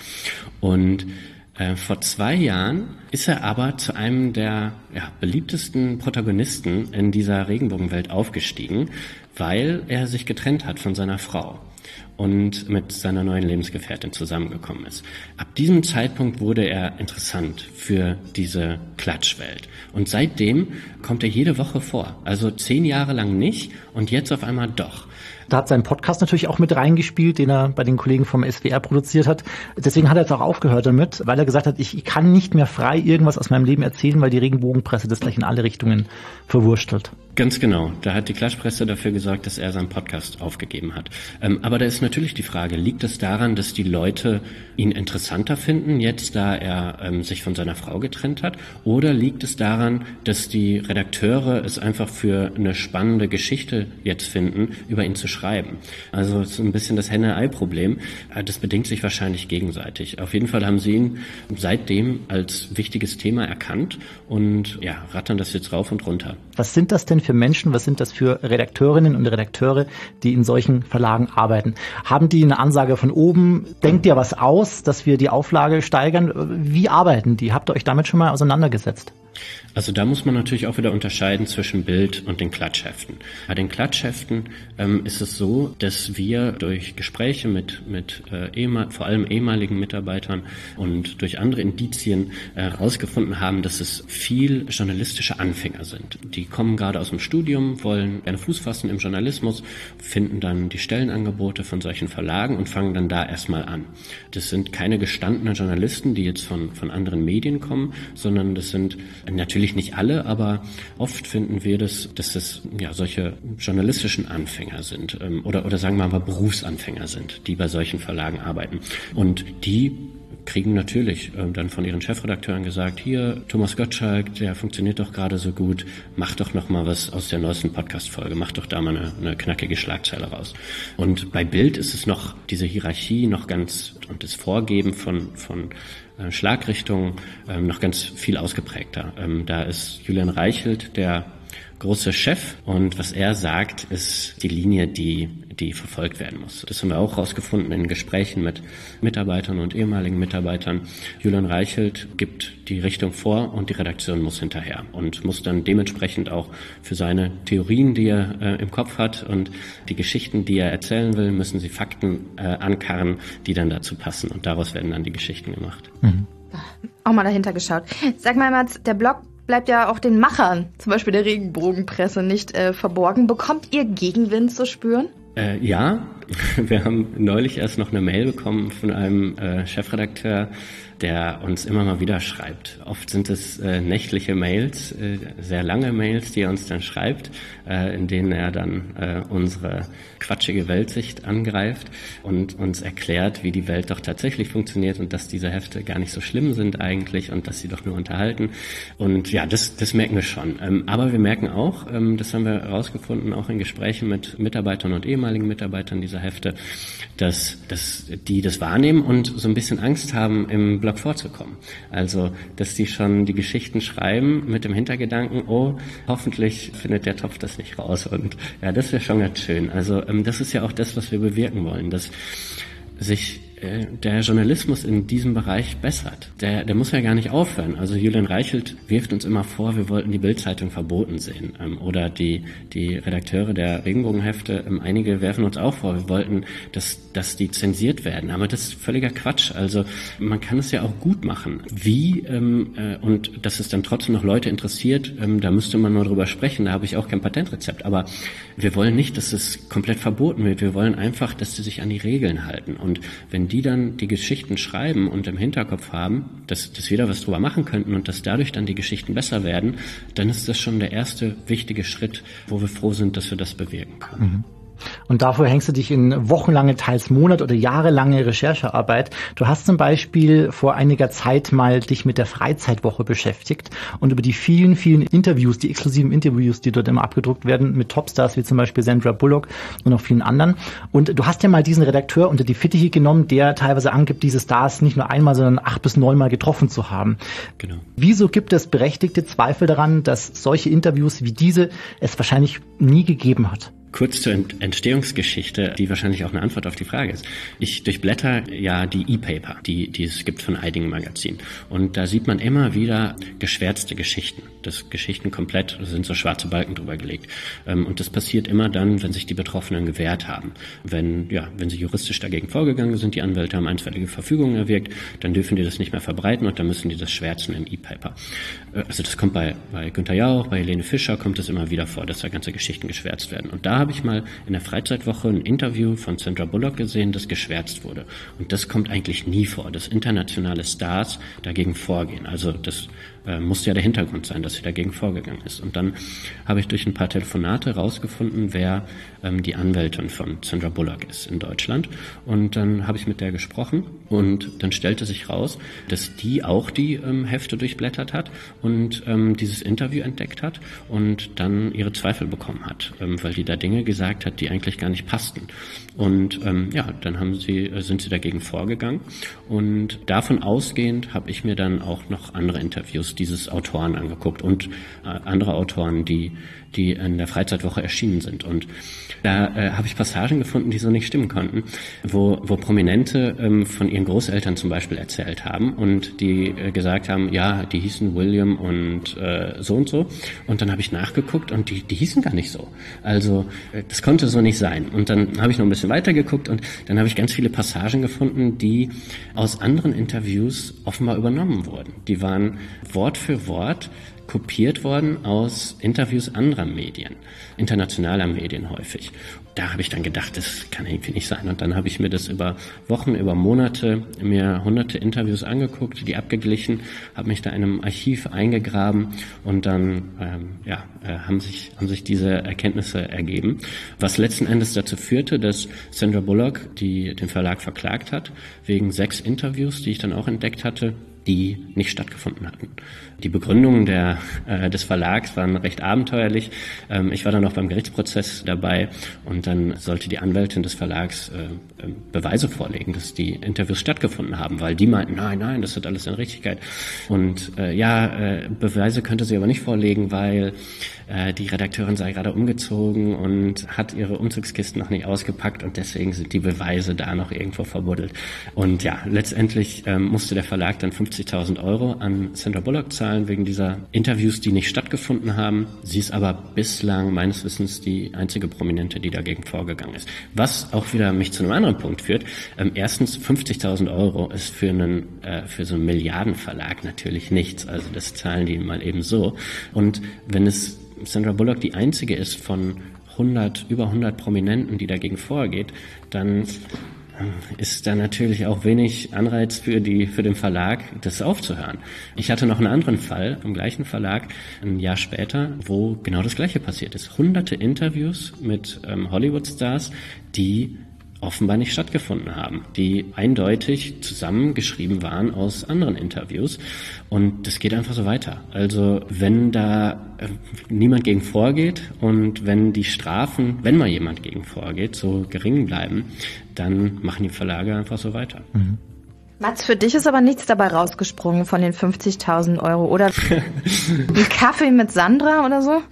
Und Äh, vor zwei Jahren ist er aber zu einem der ja, beliebtesten Protagonisten in dieser Regenbogenwelt aufgestiegen, weil er sich getrennt hat von seiner Frau und mit seiner neuen Lebensgefährtin zusammengekommen ist. Ab diesem Zeitpunkt wurde er interessant für diese Klatschwelt. Und seitdem kommt er jede Woche vor. Also zehn Jahre lang nicht und jetzt auf einmal doch. Da hat sein Podcast natürlich auch mit reingespielt, den er bei den Kollegen vom S W R produziert hat. Deswegen hat er jetzt auch aufgehört damit, weil er gesagt hat, ich kann nicht mehr frei irgendwas aus meinem Leben erzählen, weil die Regenbogenpresse das gleich in alle Richtungen verwurstelt. Ganz genau. Da hat die Klatschpresse dafür gesorgt, dass er seinen Podcast aufgegeben hat. Ähm, aber da ist natürlich die Frage, liegt es daran, dass die Leute ihn interessanter finden, jetzt da er ähm, sich von seiner Frau getrennt hat? Oder liegt es daran, dass die Redakteure es einfach für eine spannende Geschichte jetzt finden, über ihn zu schreiben? Also es ist ein bisschen das Henne-Ei-Problem. Das bedingt sich wahrscheinlich gegenseitig. Auf jeden Fall haben sie ihn seitdem als wichtiges Thema erkannt und ja, rattern das jetzt rauf und runter. Was sind das denn für Menschen, was sind das für Redakteurinnen und Redakteure, die in solchen Verlagen arbeiten? Haben die eine Ansage von oben? Denkt ihr was aus, dass wir die Auflage steigern? Wie arbeiten die? Habt ihr euch damit schon mal auseinandergesetzt? Also da muss man natürlich auch wieder unterscheiden zwischen Bild und den Klatschheften. Bei den Klatschheften ähm, ist es so, dass wir durch Gespräche mit, mit äh, ehemal, vor allem ehemaligen Mitarbeitern und durch andere Indizien herausgefunden äh, haben, dass es viel journalistische Anfänger sind. Die kommen gerade aus dem Studium, wollen gerne Fuß fassen im Journalismus, finden dann die Stellenangebote von solchen Verlagen und fangen dann da erstmal an. Das sind keine gestandenen Journalisten, die jetzt von, von anderen Medien kommen, sondern das sind natürlich nicht alle, aber oft finden wir das, dass es ja solche journalistischen Anfänger sind ähm, oder oder sagen wir mal Berufsanfänger sind, die bei solchen Verlagen arbeiten. Und die kriegen natürlich ähm, dann von ihren Chefredakteuren gesagt, hier, Thomas Gottschalk, der funktioniert doch gerade so gut, mach doch noch mal was aus der neuesten Podcast-Folge, mach doch da mal eine, eine knackige Schlagzeile raus. Und bei Bild ist es noch, diese Hierarchie noch ganz, und das Vorgeben von, von äh, Schlagrichtungen ähm, noch ganz viel ausgeprägter. Ähm, da ist Julian Reichelt der große Chef und was er sagt, ist die Linie, die die verfolgt werden muss. Das haben wir auch rausgefunden in Gesprächen mit Mitarbeitern und ehemaligen Mitarbeitern. Julian Reichelt gibt die Richtung vor und die Redaktion muss hinterher und muss dann dementsprechend auch für seine Theorien, die er äh, im Kopf hat und die Geschichten, die er erzählen will, müssen sie Fakten äh, ankarren, die dann dazu passen und daraus werden dann die Geschichten gemacht. Mhm. Auch mal dahinter geschaut. Sag mal, Mats, der Blog bleibt ja auch den Machern, zum Beispiel der Regenbogenpresse, nicht äh, verborgen. Bekommt ihr Gegenwind zu spüren? Äh, ja, wir haben neulich erst noch eine Mail bekommen von einem äh, Chefredakteur, der uns immer mal wieder schreibt. Oft sind es äh, nächtliche Mails, äh, sehr lange Mails, die er uns dann schreibt, äh, in denen er dann äh, unsere quatschige Weltsicht angreift und uns erklärt, wie die Welt doch tatsächlich funktioniert und dass diese Hefte gar nicht so schlimm sind eigentlich und dass sie doch nur unterhalten. Und ja, das, das merken wir schon. Ähm, aber wir merken auch, ähm, das haben wir herausgefunden, auch in Gesprächen mit Mitarbeitern und ehemaligen Mitarbeitern dieser Hefte, dass, dass die das wahrnehmen und so ein bisschen Angst haben, im Blog vorzukommen. Also, dass die schon die Geschichten schreiben mit dem Hintergedanken, oh, hoffentlich findet der Topf das nicht raus. Und ja, das wäre schon ganz schön. Also, ähm, das ist ja auch das, was wir bewirken wollen, dass sich der Journalismus in diesem Bereich bessert. Der, der muss ja gar nicht aufhören. Also Julian Reichelt wirft uns immer vor, wir wollten die Bild-Zeitung verboten sehen. Ähm, oder die, die Redakteure der Regenbogenhefte, ähm, einige werfen uns auch vor, wir wollten, dass, dass die zensiert werden. Aber das ist völliger Quatsch. Also man kann es ja auch gut machen. Wie, ähm, äh, und dass es dann trotzdem noch Leute interessiert, ähm, da müsste man nur drüber sprechen. Da habe ich auch kein Patentrezept. Aber wir wollen nicht, dass es komplett verboten wird. Wir wollen einfach, dass sie sich an die Regeln halten. Und wenn die dann die Geschichten schreiben und im Hinterkopf haben, dass, dass wir da was drüber machen könnten und dass dadurch dann die Geschichten besser werden, dann ist das schon der erste wichtige Schritt, wo wir froh sind, dass wir das bewirken können. Mhm. Und dafür hängst du dich in wochenlange, teils Monat- oder jahrelange Recherchearbeit. Du hast zum Beispiel vor einiger Zeit mal dich mit der Freizeitwoche beschäftigt und über die vielen, vielen Interviews, die exklusiven Interviews, die dort immer abgedruckt werden, mit Topstars wie zum Beispiel Sandra Bullock und noch vielen anderen. Und du hast ja mal diesen Redakteur unter die Fittiche genommen, der teilweise angibt, diese Stars nicht nur einmal, sondern acht bis neunmal getroffen zu haben. Genau. Wieso gibt es berechtigte Zweifel daran, dass solche Interviews wie diese es wahrscheinlich nie gegeben hat? Kurz zur Entstehungsgeschichte, die wahrscheinlich auch eine Antwort auf die Frage ist. Ich durchblätter ja die E-Paper, die, die es gibt von einigen Magazinen. Und da sieht man immer wieder geschwärzte Geschichten. Das Geschichten komplett, da sind so schwarze Balken drüber gelegt. Und das passiert immer dann, wenn sich die Betroffenen gewehrt haben. Wenn, ja, wenn sie juristisch dagegen vorgegangen sind, die Anwälte haben einstweilige Verfügungen erwirkt, dann dürfen die das nicht mehr verbreiten und dann müssen die das schwärzen im E-Paper. Also das kommt bei, bei Günther Jauch, bei Helene Fischer kommt es immer wieder vor, dass da ganze Geschichten geschwärzt werden. Und da habe ich mal in der Freizeitwoche ein Interview von Sandra Bullock gesehen, das geschwärzt wurde. Und das kommt eigentlich nie vor, dass internationale Stars dagegen vorgehen. Also das äh, muss ja der Hintergrund sein, dass sie dagegen vorgegangen ist. Und dann habe ich durch ein paar Telefonate rausgefunden, wer ähm, die Anwältin von Sandra Bullock ist in Deutschland. Und dann habe ich mit der gesprochen und dann stellte sich raus, dass die auch die ähm, Hefte durchblättert hat und ähm, dieses Interview entdeckt hat und dann ihre Zweifel bekommen hat, ähm, weil die da Dinge gesagt hat, die eigentlich gar nicht passten. Und ähm, ja, dann haben sie, sind sie dagegen vorgegangen. Und davon ausgehend habe ich mir dann auch noch andere Interviews dieses Autoren angeguckt und äh, andere Autoren, die die in der Freizeitwoche erschienen sind. Und da äh, habe ich Passagen gefunden, die so nicht stimmen konnten, wo, wo Prominente ähm, von ihren Großeltern zum Beispiel erzählt haben und die äh, gesagt haben, ja, die hießen William und äh, so und so. Und dann habe ich nachgeguckt und die, die hießen gar nicht so. Also äh, das konnte so nicht sein. Und dann habe ich noch ein bisschen weiter geguckt und dann habe ich ganz viele Passagen gefunden, die aus anderen Interviews offenbar übernommen wurden. Die waren Wort für Wort kopiert worden aus Interviews anderer Medien, internationaler Medien häufig. Da habe ich dann gedacht, das kann irgendwie nicht sein. Und dann habe ich mir das über Wochen, über Monate, mir hunderte Interviews angeguckt, die abgeglichen, habe mich da in einem Archiv eingegraben und dann ähm, ja, äh, haben sich haben sich diese Erkenntnisse ergeben, was letzten Endes dazu führte, dass Sandra Bullock die den Verlag verklagt hat wegen sechs Interviews, die ich dann auch entdeckt hatte, die nicht stattgefunden hatten. Die Begründungen der, äh, des Verlags waren recht abenteuerlich. Ähm, ich war dann auch beim Gerichtsprozess dabei und dann sollte die Anwältin des Verlags äh, äh, Beweise vorlegen, dass die Interviews stattgefunden haben, weil die meinten, nein, nein, das hat alles in Richtigkeit. Und äh, ja, äh, Beweise könnte sie aber nicht vorlegen, weil äh, die Redakteurin sei gerade umgezogen und hat ihre Umzugskisten noch nicht ausgepackt und deswegen sind die Beweise da noch irgendwo verbuddelt. Und ja, letztendlich ähm, musste der Verlag dann fünfzigtausend Euro an Sandra Bullock zahlen wegen dieser Interviews, die nicht stattgefunden haben. Sie ist aber bislang meines Wissens die einzige Prominente, die dagegen vorgegangen ist. Was auch wieder mich zu einem anderen Punkt führt. Ähm, erstens, fünfzigtausend Euro ist für einen äh, für so einen Milliardenverlag natürlich nichts. Also das zahlen die mal eben so. Und wenn es Sandra Bullock die einzige ist von hundert, über hundert Prominenten, die dagegen vorgeht, dann ist da natürlich auch wenig Anreiz für die für den Verlag, das aufzuhören. Ich hatte noch einen anderen Fall im gleichen Verlag ein Jahr später, wo genau das Gleiche passiert ist. Hunderte Interviews mit ähm, Hollywood-Stars, die offenbar nicht stattgefunden haben, die eindeutig zusammengeschrieben waren aus anderen Interviews. Und das geht einfach so weiter. Also wenn da äh, niemand gegen vorgeht und wenn die Strafen, wenn mal jemand gegen vorgeht, so gering bleiben, dann machen die Verlage einfach so weiter. Mhm. Mats, für dich ist aber nichts dabei rausgesprungen von den fünfzigtausend Euro, oder? Ein Kaffee mit Sandra oder so?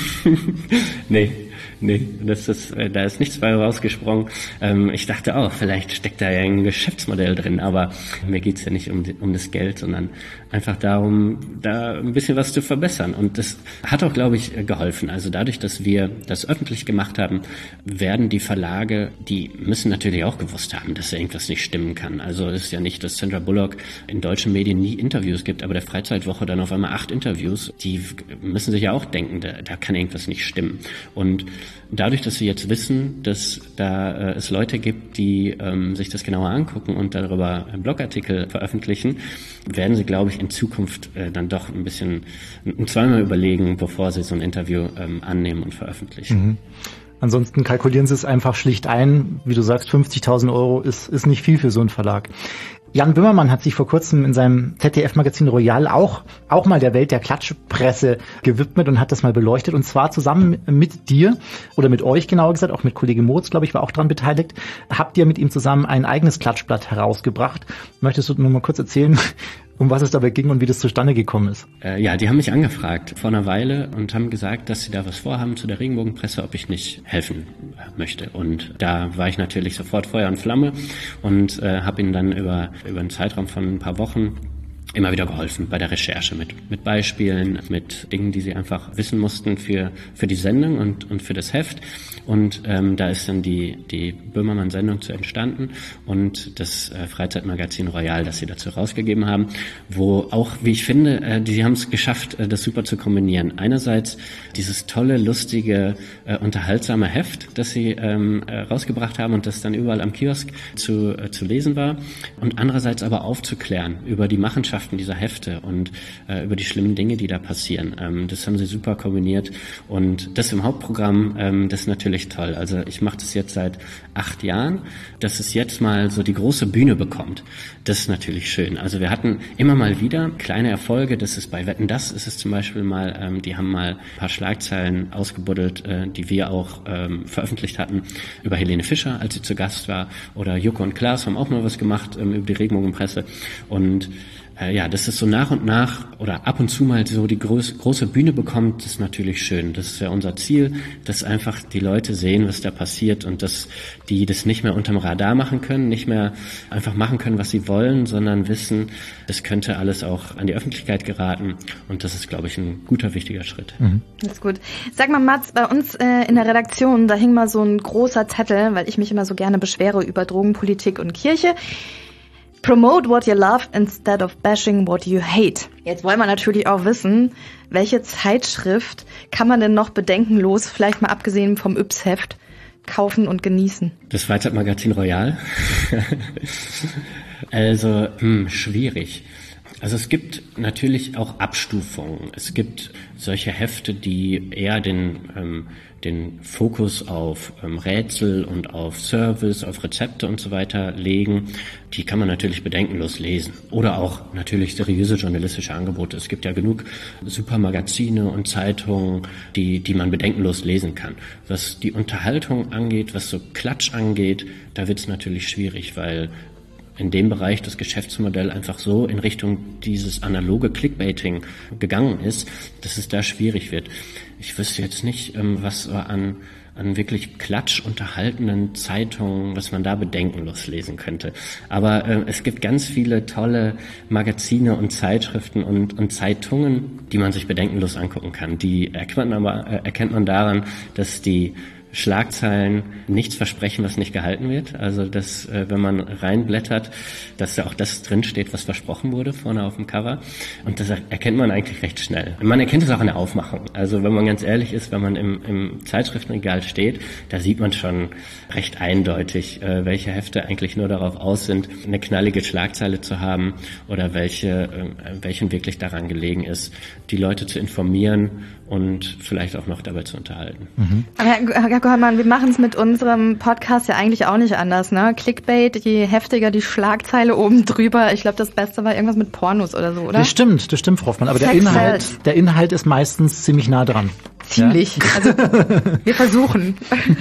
Nee. Nee, das ist, äh, da ist nichts bei rausgesprungen. Ähm, ich dachte auch, vielleicht steckt da ja ein Geschäftsmodell drin, aber mir geht's ja nicht um, um das Geld, sondern einfach darum, da ein bisschen was zu verbessern. Und das hat auch, glaube ich, geholfen. Also dadurch, dass wir das öffentlich gemacht haben, werden die Verlage, die müssen natürlich auch gewusst haben, dass da irgendwas nicht stimmen kann. Also es ist ja nicht, dass Sandra Bullock in deutschen Medien nie Interviews gibt, aber der Freizeitwoche dann auf einmal acht Interviews. Die müssen sich ja auch denken, da, da kann irgendwas nicht stimmen. Und dadurch, dass sie jetzt wissen, dass da äh, es Leute gibt, die ähm, sich das genauer angucken und darüber Blogartikel veröffentlichen, werden sie, glaube ich, in Zukunft äh, dann doch ein bisschen ein zweimal überlegen, bevor sie so ein Interview ähm, annehmen und veröffentlichen. Mhm. Ansonsten kalkulieren sie es einfach schlicht ein. Wie du sagst, fünfzigtausend Euro ist, ist nicht viel für so einen Verlag. Jan Böhmermann hat sich vor kurzem in seinem Z D F-Magazin Royal auch, auch mal der Welt der Klatschpresse gewidmet und hat das mal beleuchtet. Und zwar zusammen mit dir, oder mit euch genauer gesagt, auch mit Kollege Moritz, glaube ich, war auch daran beteiligt, habt ihr mit ihm zusammen ein eigenes Klatschblatt herausgebracht. Möchtest du nur mal kurz erzählen, um was es dabei ging und wie das zustande gekommen ist? Äh, ja, die haben mich angefragt vor einer Weile und haben gesagt, dass sie da was vorhaben zu der Regenbogenpresse, ob ich nicht helfen möchte. Und da war ich natürlich sofort Feuer und Flamme und äh, habe ihnen dann über über einen Zeitraum von ein paar Wochen immer wieder geholfen bei der Recherche mit mit Beispielen, mit Dingen, die sie einfach wissen mussten für für die Sendung und und für das Heft. Und ähm, da ist dann die die Böhmermann-Sendung zu entstanden und das äh, Freizeitmagazin Royal, das sie dazu rausgegeben haben, wo auch, wie ich finde, äh, die haben es geschafft, äh, das super zu kombinieren. Einerseits dieses tolle, lustige, äh, unterhaltsame Heft, das sie ähm, äh, rausgebracht haben und das dann überall am Kiosk zu äh, zu lesen war, und andererseits aber aufzuklären über die Machenschaften dieser Hefte und äh, über die schlimmen Dinge, die da passieren. Ähm, das haben sie super kombiniert und das im Hauptprogramm, ähm, das ist natürlich toll. Also ich mache das jetzt seit acht Jahren, dass es jetzt mal so die große Bühne bekommt. Das ist natürlich schön. Also wir hatten immer mal wieder kleine Erfolge. Das ist bei Wetten, das ist es zum Beispiel mal, ähm, die haben mal ein paar Schlagzeilen ausgebuddelt, äh, die wir auch ähm, veröffentlicht hatten über Helene Fischer, als sie zu Gast war, oder Joko und Klaas haben auch mal was gemacht ähm, über die Regenbogenpresse. Und Äh, ja, dass es so nach und nach oder ab und zu mal so die groß, große Bühne bekommt, ist natürlich schön. Das ist ja unser Ziel, dass einfach die Leute sehen, was da passiert und dass die das nicht mehr unterm Radar machen können, nicht mehr einfach machen können, was sie wollen, sondern wissen, das könnte alles auch an die Öffentlichkeit geraten, und das ist, glaube ich, ein guter, wichtiger Schritt. Mhm. Das ist gut. Sag mal, Mats, bei uns äh, in der Redaktion, da hing mal so ein großer Zettel, weil ich mich immer so gerne beschwere über Drogenpolitik und Kirche. Promote what you love instead of bashing what you hate. Jetzt wollen wir natürlich auch wissen, welche Zeitschrift kann man denn noch bedenkenlos, vielleicht mal abgesehen vom Yps-Heft, kaufen und genießen? Das Freizeitmagazin Royal? Also, hm, schwierig. Also es gibt natürlich auch Abstufungen. Es gibt solche Hefte, die eher den ähm, den Fokus auf ähm, Rätsel und auf Service, auf Rezepte und so weiter legen. Die kann man natürlich bedenkenlos lesen. Oder auch natürlich seriöse journalistische Angebote. Es gibt ja genug super Magazine und Zeitungen, die die man bedenkenlos lesen kann. Was die Unterhaltung angeht, was so Klatsch angeht, da wird es natürlich schwierig, weil in dem Bereich das Geschäftsmodell einfach so in Richtung dieses analoge Clickbaiting gegangen ist, dass es da schwierig wird. Ich wüsste jetzt nicht, was an, an wirklich klatschunterhaltenden Zeitungen, was man da bedenkenlos lesen könnte. Aber äh, es gibt ganz viele tolle Magazine und Zeitschriften und, und Zeitungen, die man sich bedenkenlos angucken kann. Die erkennt man aber, äh, erkennt man daran, dass die Schlagzeilen nichts versprechen, was nicht gehalten wird. Also dass, äh, wenn man reinblättert, dass da auch das drinsteht, was versprochen wurde vorne auf dem Cover. Und das erkennt man eigentlich recht schnell. Man erkennt es auch in der Aufmachung. Also wenn man ganz ehrlich ist, wenn man im, im Zeitschriftenregal steht, da sieht man schon recht eindeutig, äh, welche Hefte eigentlich nur darauf aus sind, eine knallige Schlagzeile zu haben oder welche, äh, welchen wirklich daran gelegen ist, die Leute zu informieren und vielleicht auch noch dabei zu unterhalten. Mhm. Aber Herr Kollmann, wir machen es mit unserem Podcast ja eigentlich auch nicht anders, ne? Clickbait, je heftiger die Schlagzeile oben drüber. Ich glaube, das Beste war irgendwas mit Pornos oder so, oder? Das stimmt, das stimmt, Frau Hoffmann. Aber der Inhalt, der Inhalt ist meistens ziemlich nah dran. Ziemlich. Ja? Also wir versuchen.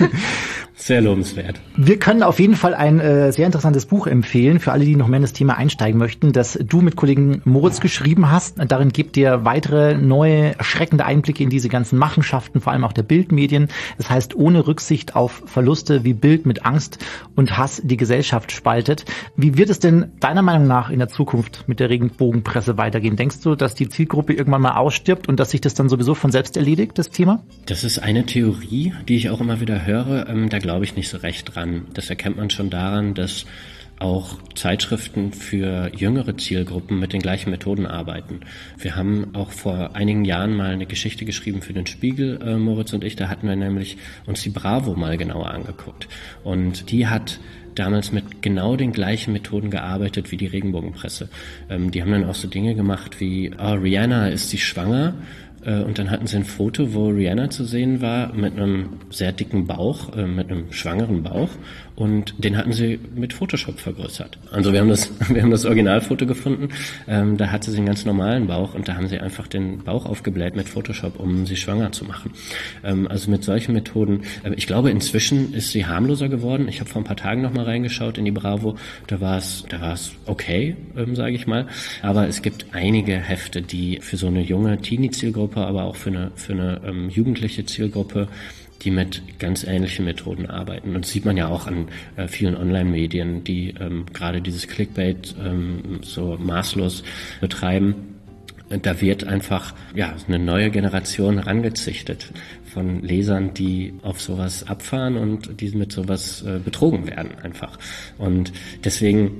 Sehr lobenswert. Wir können auf jeden Fall ein äh, sehr interessantes Buch empfehlen für alle, die noch mehr in das Thema einsteigen möchten, das du mit Kollegen Moritz geschrieben hast. Darin gibt dir weitere neue, erschreckende Einblicke in diese ganzen Machenschaften, vor allem auch der Bildmedien. Das heißt, ohne Rücksicht auf Verluste, wie Bild mit Angst und Hass die Gesellschaft spaltet. Wie wird es denn deiner Meinung nach in der Zukunft mit der Regenbogenpresse weitergehen? Denkst du, dass die Zielgruppe irgendwann mal ausstirbt und dass sich das dann sowieso von selbst erledigt, das Thema? Das ist eine Theorie, die ich auch immer wieder höre. Ähm, da glaube ich nicht so recht dran. Das erkennt man schon daran, dass auch Zeitschriften für jüngere Zielgruppen mit den gleichen Methoden arbeiten. Wir haben auch vor einigen Jahren mal eine Geschichte geschrieben für den Spiegel, äh, Moritz und ich. Da hatten wir nämlich uns die Bravo mal genauer angeguckt. Und die hat damals mit genau den gleichen Methoden gearbeitet wie die Regenbogenpresse. Ähm, die haben dann auch so Dinge gemacht wie, oh, Rihanna, ist sie schwanger? Und dann hatten sie ein Foto, wo Rihanna zu sehen war mit einem sehr dicken Bauch, äh, mit einem schwangeren Bauch. Und den hatten sie mit Photoshop vergrößert. Also wir haben das, wir haben das Originalfoto gefunden. Ähm, da hatte sie einen ganz normalen Bauch und da haben sie einfach den Bauch aufgebläht mit Photoshop, um sie schwanger zu machen. Ähm, also mit solchen Methoden. Äh, ich glaube, inzwischen ist sie harmloser geworden. Ich habe vor ein paar Tagen noch mal reingeschaut in die Bravo. Da war es, da war es okay, ähm, sage ich mal. Aber es gibt einige Hefte, die für so eine junge Teenie-Zielgruppe, aber auch für eine, für eine ähm, jugendliche Zielgruppe, die mit ganz ähnlichen Methoden arbeiten. Und das sieht man ja auch an äh, vielen Online-Medien, die ähm, gerade dieses Clickbait ähm, so maßlos betreiben. Da wird einfach ja eine neue Generation herangezüchtet von Lesern, die auf sowas abfahren und die mit sowas äh, betrogen werden einfach. Und deswegen,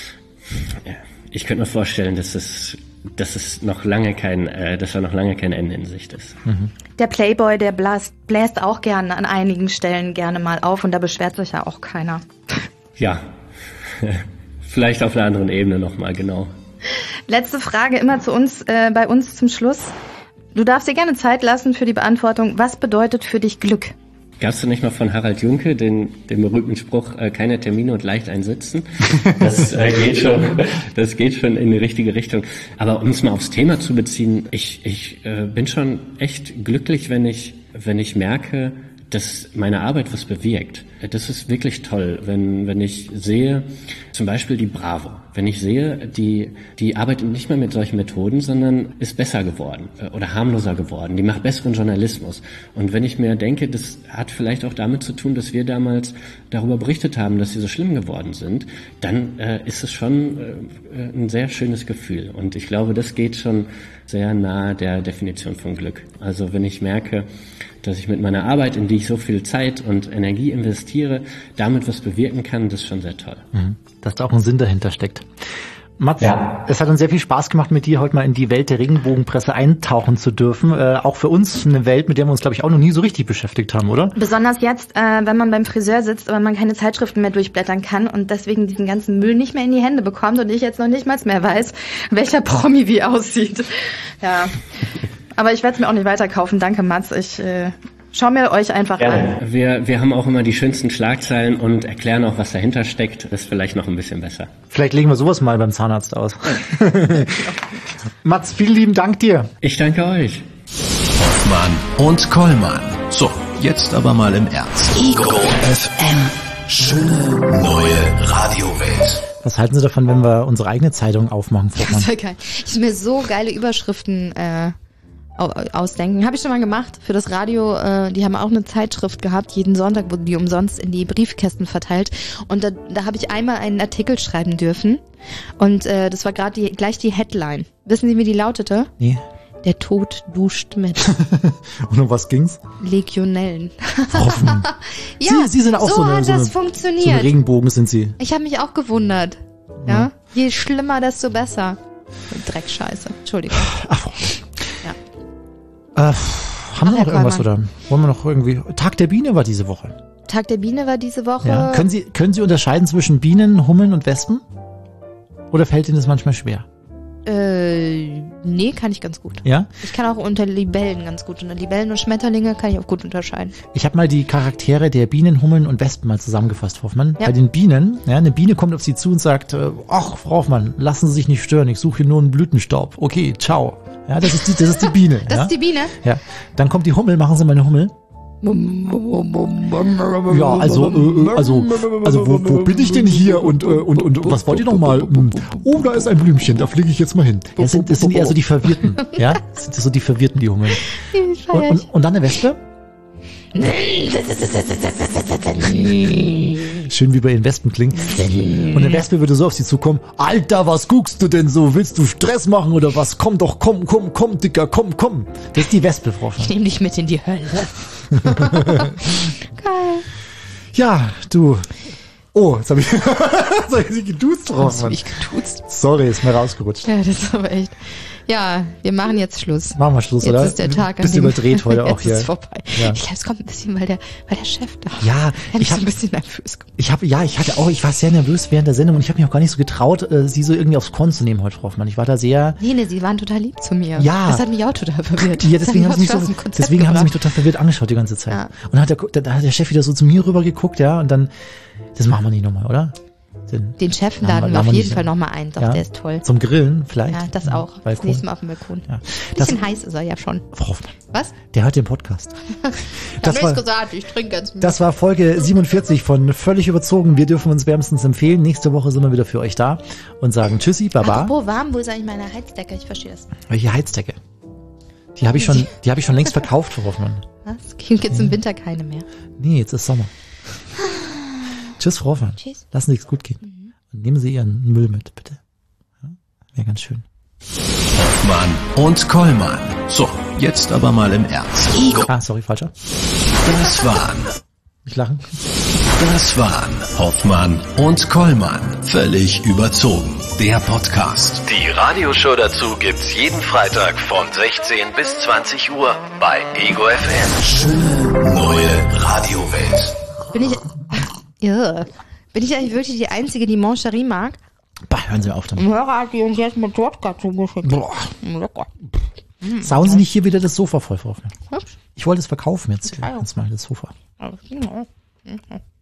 ja, ich könnte mir vorstellen, dass es dass es noch lange kein, äh, dass da noch lange kein Ende in Sicht ist. Mhm. Der Playboy, der bläst, bläst auch gerne an einigen Stellen gerne mal auf und da beschwert sich ja auch keiner. Ja, vielleicht auf einer anderen Ebene nochmal, genau. Letzte Frage immer zu uns, äh, bei uns zum Schluss. Du darfst dir gerne Zeit lassen für die Beantwortung. Was bedeutet für dich Glück? Gab's du nicht mal von Harald Junke den, den berühmten Spruch, äh, keine Termine und leicht einsitzen? Das äh, geht schon, das geht schon in die richtige Richtung. Aber um es mal aufs Thema zu beziehen, ich, ich äh, bin schon echt glücklich, wenn ich, wenn ich merke, dass meine Arbeit was bewirkt. Das ist wirklich toll, wenn, wenn ich sehe, zum Beispiel die Bravo, wenn ich sehe, die, die arbeitet nicht mehr mit solchen Methoden, sondern ist besser geworden oder harmloser geworden, die macht besseren Journalismus. Und wenn ich mir denke, das hat vielleicht auch damit zu tun, dass wir damals darüber berichtet haben, dass sie so schlimm geworden sind, dann äh, ist es schon äh, ein sehr schönes Gefühl. Und ich glaube, das geht schon sehr nahe der Definition von Glück. Also wenn ich merke, dass ich mit meiner Arbeit, in die ich so viel Zeit und Energie investiere, damit was bewirken kann, das ist schon sehr toll. Mhm. Dass da auch ein Sinn dahinter steckt. Mats, ja. Es hat uns sehr viel Spaß gemacht, mit dir heute mal in die Welt der Regenbogenpresse eintauchen zu dürfen. Äh, auch für uns eine Welt, mit der wir uns, glaube ich, auch noch nie so richtig beschäftigt haben, oder? Besonders jetzt, äh, wenn man beim Friseur sitzt, aber man keine Zeitschriften mehr durchblättern kann und deswegen diesen ganzen Müll nicht mehr in die Hände bekommt und ich jetzt noch nicht mal mehr weiß, welcher Promi wie aussieht. Ja, aber ich werde es mir auch nicht weiterkaufen. Danke, Mats. Ich äh, schau mir euch einfach ja, an. Wir, wir haben auch immer die schönsten Schlagzeilen und erklären auch, was dahinter steckt. Das ist vielleicht noch ein bisschen besser. Vielleicht legen wir sowas mal beim Zahnarzt aus. Mats, vielen lieben Dank dir. Ich danke euch. Hoffmann und Kollmann. So, jetzt aber mal im Ernst. Go F M. Schöne neue Radiowelt. Was halten Sie davon, wenn wir unsere eigene Zeitung aufmachen, Frau Hoffmann? Das wäre geil. Ich mir so geile Überschriften äh, ausdenken. Habe ich schon mal gemacht für das Radio. Äh, die haben auch eine Zeitschrift gehabt. Jeden Sonntag wurden die umsonst in die Briefkästen verteilt. Und da, da habe ich einmal einen Artikel schreiben dürfen. Und äh, das war gerade die, gleich die Headline. Wissen Sie, wie die lautete? Nee. Der Tod duscht mit. Und um was ging's? Legionellen. Hoffen. Ja, Sie, Sie sind auch so, so, eine, hat so, das eine, funktioniert. so ein Regenbogen sind Sie. Ich habe mich auch gewundert. Ja? Je schlimmer, desto besser. Dreckscheiße. Entschuldigung. Ach, Ja. äh, haben Ach, wir noch Herr irgendwas Kollmann. oder wollen wir noch irgendwie... Tag der Biene war diese Woche. Tag der Biene war diese Woche. Ja. Können Sie, können Sie unterscheiden zwischen Bienen, Hummeln und Wespen? Oder fällt Ihnen das manchmal schwer? Äh, nee, kann ich ganz gut. Ja? Ich kann auch unter Libellen ganz gut. Unter Libellen und Schmetterlinge kann ich auch gut unterscheiden. Ich habe mal die Charaktere der Bienen, Hummeln und Wespen mal zusammengefasst, Frau Hoffmann. Ja. Bei den Bienen, ja, eine Biene kommt auf Sie zu und sagt, äh, ach, Frau Hoffmann, lassen Sie sich nicht stören, ich suche hier nur einen Blütenstaub. Okay, ciao. Ja, das ist die, das ist die Biene. Das ja? ist die Biene. Ja. Dann kommt die Hummel, machen Sie mal eine Hummel. Ja, also, äh, also, also, wo, wo bin ich denn hier und, äh, und, und, was wollt ihr noch mal? Oh, da ist ein Blümchen, da fliege ich jetzt mal hin. Ja, das sind, das sind eher so die Verwirrten, ja? Das sind so die Verwirrten, die Hummeln. Und, und, und dann eine Wespe? Schön, wie bei den Wespen klingt. Und eine Wespe würde so auf sie zukommen. Alter, was guckst du denn so? Willst du Stress machen oder was? Komm doch, komm, komm, komm, Dicker, komm, komm. Das ist die Wespe, Frau Hoffmann. Ich nehme dich mit in die Hölle. Geil. Ja, du. Oh, jetzt habe ich, jetzt hab ich sie geduzt, Frau Hast du Hoffmann. mich getuzt? Sorry, ist mir rausgerutscht. Ja, das ist aber echt. Ja, wir machen jetzt Schluss. Machen wir Schluss, Jetzt oder? ist der Tag, an Bisschen dem- überdreht heute auch jetzt hier. ist vorbei. Ja. Ich glaube, es kommt ein bisschen, weil der, weil der Chef da ist. Ja, Er ich ist ein habe bisschen nervös. Ich habe, ja, ich hatte auch, ich war sehr nervös während der Sendung und ich habe mich auch gar nicht so getraut, äh, sie so irgendwie aufs Korn zu nehmen heute, Frau Hoffmann. Ich war da sehr, Nee, nee, sie waren total lieb zu mir. Ja. Das hat mich auch total verwirrt. ja, deswegen haben Das sie mich hat so, aus dem Konzept deswegen haben sie mich gebracht. total verwirrt angeschaut die ganze Zeit. Ja. Und dann hat der, dann hat der Chef wieder so zu mir rüber geguckt, ja, und dann, das machen wir nicht nochmal, oder? Den, Den Chef Laden wir- laden wir laden auf wir jeden nicht Fall ein. nochmal ein. Doch, Ja. der ist toll. Zum Grillen vielleicht. Ja, das auch. Das Balkon. nächste Mal auf dem Balkon. Ja. Das, Bisschen heiß ist er ja schon. Frau Hoffmann, Was? der hört den Podcast. Ich Das hab war, nichts gesagt, ich trinke jetzt mit. das war Folge siebenundvierzig von Völlig Überzogen. Wir dürfen uns wärmstens empfehlen. Nächste Woche sind wir wieder für euch da und sagen Tschüssi, Baba. Apropos warm, wo ist eigentlich meine Heizdecke? Ich verstehe das. Welche Heizdecke? Die habe ich schon, die habe ich schon längst verkauft, Frau Hoffmann. Was? Gibt es im Winter keine mehr? Nee, jetzt ist Sommer. Tschüss, Frau Hoffmann. Tschüss. Lassen Sie es gut gehen. Und nehmen Sie Ihren Müll mit, bitte. Ja, wäre ganz schön. Hoffmann und Kollmann. So, jetzt aber mal im Ernst. Ah, sorry, falscher. Das waren, Nicht lachen. das waren Hoffmann und Kollmann. Völlig überzogen. Der Podcast. Die Radioshow dazu gibt's jeden Freitag von sechzehn bis zwanzig Uhr bei Ego F M. Schöne neue Radiowelt. Bin ich. Ja. Bin ich eigentlich wirklich die Einzige, die Moncherie mag? Bah, hören Sie auf damit. Hörer hat die uns jetzt mit Wodka zugeschickt. Boah. Lecker. Sauen Sie nicht hier wieder das Sofa voll, Frau Hoffmann. Hübsch. Ich wollte es verkaufen jetzt. Ja. Jetzt mal das Sofa. Ja.